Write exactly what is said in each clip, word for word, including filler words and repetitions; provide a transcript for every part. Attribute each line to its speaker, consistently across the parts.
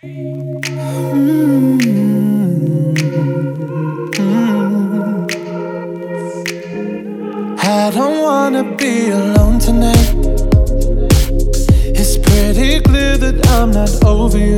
Speaker 1: I don't wanna be alone tonight. It's pretty clear that I'm not over you.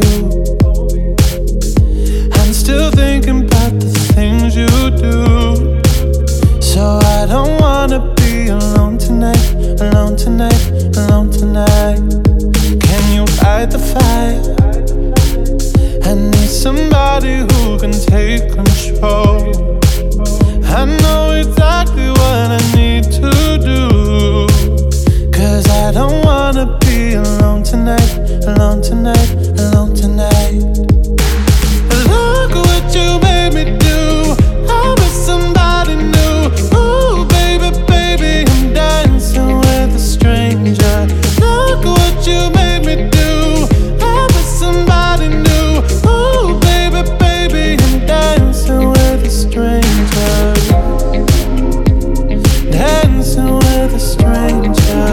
Speaker 1: I'm still thinking about the things you do. So I don't wanna be alone tonight, alone tonight, alone tonight. Can you fight the fire? I need somebody who can take control. I know exactly what I need to do, 'cause I don't wanna be alone tonight, alone tonight, alone tonight. Look what you made me do. I'm with somebody new. Ooh, baby, baby, I'm dancing with a stranger. Look what you made me do. I'm with somebody new. Ooh, baby, baby, I'm dancing with a stranger. Dancing with a stranger.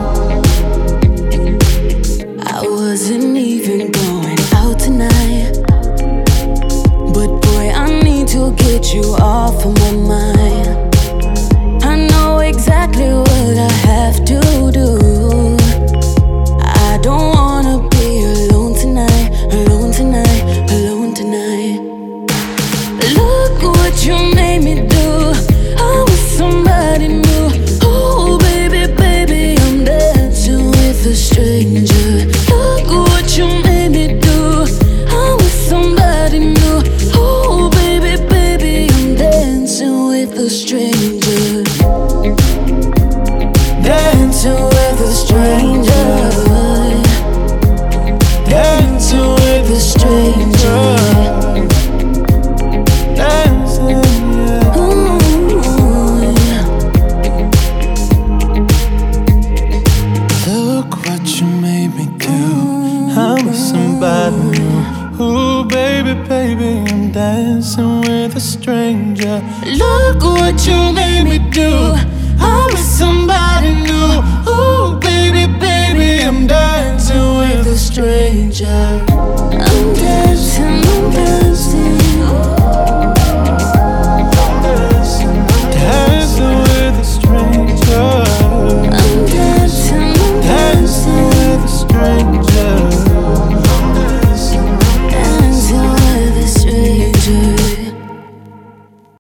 Speaker 2: I wasn't even going out tonight, but boy, I need to get you off of my mind. I know exactly what I have to do. I don't wanna be alone tonight, alone tonight, alone tonight. Look what you made me do. I'm with somebody new. Oh, baby, baby, I'm dancing with a stranger. Look what you made me do. I'm with somebody new. Oh, baby, baby, I'm dancing with a stranger. Dancing with a stranger. Dancing with a stranger.
Speaker 1: Dancing, yeah.
Speaker 2: Ooh, yeah.
Speaker 1: Look what you made me do. I'm with somebody new. Ooh, baby, baby, I'm dancing with a stranger.
Speaker 2: Look what you made me do. I'm with